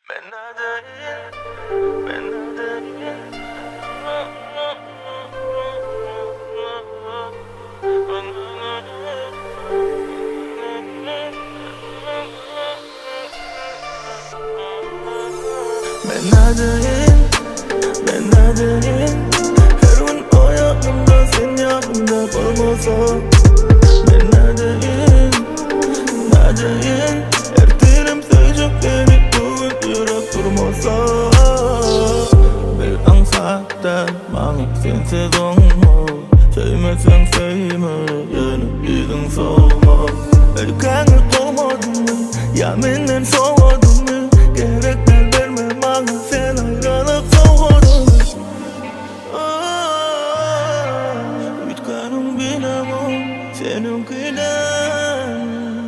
Ben adayım, ben adayım. Ben adayım, ben adayım. Her gün o yanımda, sen yanımda olmasa. Ben adayım, adayım. Her dilim söyleyecek beni bugün yürek durmasa. Bir ansaktan bana sensiz olma. Sevmesen sevme, yanıp yüzün soğuma. Ölkanı olmadın mı, ya menden soğudun mu? Gerekler verme bana, sen ayrılık soğudun mu? Bitkanım bilemem, seninkinden.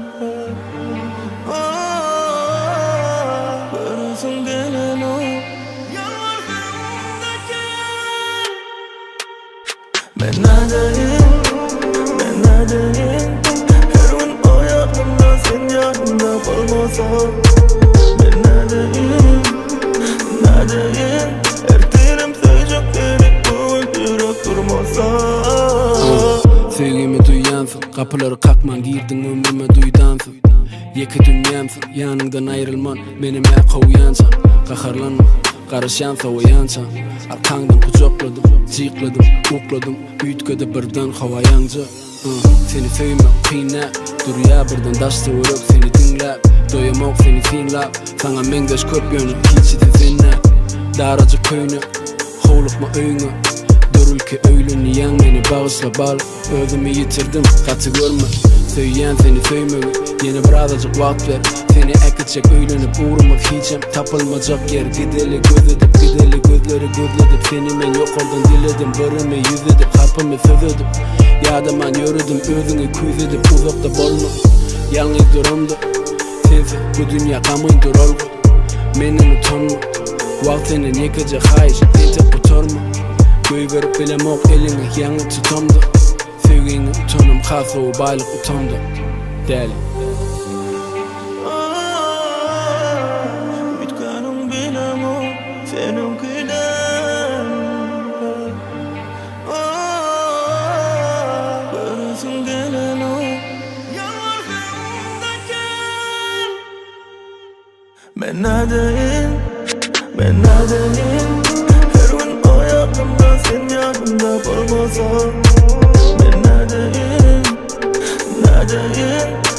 Görürsün gelen o yalvarırım gel. Ben adayım, ben adayım. Her gün o yanımda, sen yanımda olmasa. Ben adayım, adayım. Her dilim söyleyecek beni bugün yürek durmasa. Sevgimi duyansın, kapıları kalkman girdin ömrüme duydansın. Yeki dünyamsın, yanından ayrılman benime kovuyansan. Kaharlanma, karışansa oyansan. Arkandan kucakladım, cikladım, ukladım. Büyütkede birden havayanca. Seni sevmem kıyna, dur ya birden daşta vurup seni dinlep. Doyamak seni finlap, sana mengeş köp yönü, hiç itizinle. Daracı köyünü, hovlukma öyünü. Ülke öylünü yan beni bağışla bal. Özümü yitirdim katı görme. Söyleyen seni söymemi, yeni bir azıcık vaat ver. Seni ekecek öylünüp uğramaz hiçem. Tapılmacak yer gideli göz edip, gideli gözleri gözledip. Seni men yok oldun diledim, bırımı yüz edip, harpımı söz edip. Yadaman yürüdüm özünü küz edip, uzakta bolma. Yalnız durumda sensiz bu dünya kamıydır olgu. Menden utanma, vaktinin yıkacak hayır, entek kurtarma. Göy verip bilemok elini yanı tutamda. Sevgini utanım kalsa o baylık utamda. Deli Bitkanım bilemem, seninkinden. Görürsün gelen o yalvarırım da gel. Ben adayım, ben adayım. Her gün o yanımda, sen yanımda olmasa. Ben adayım, adayım.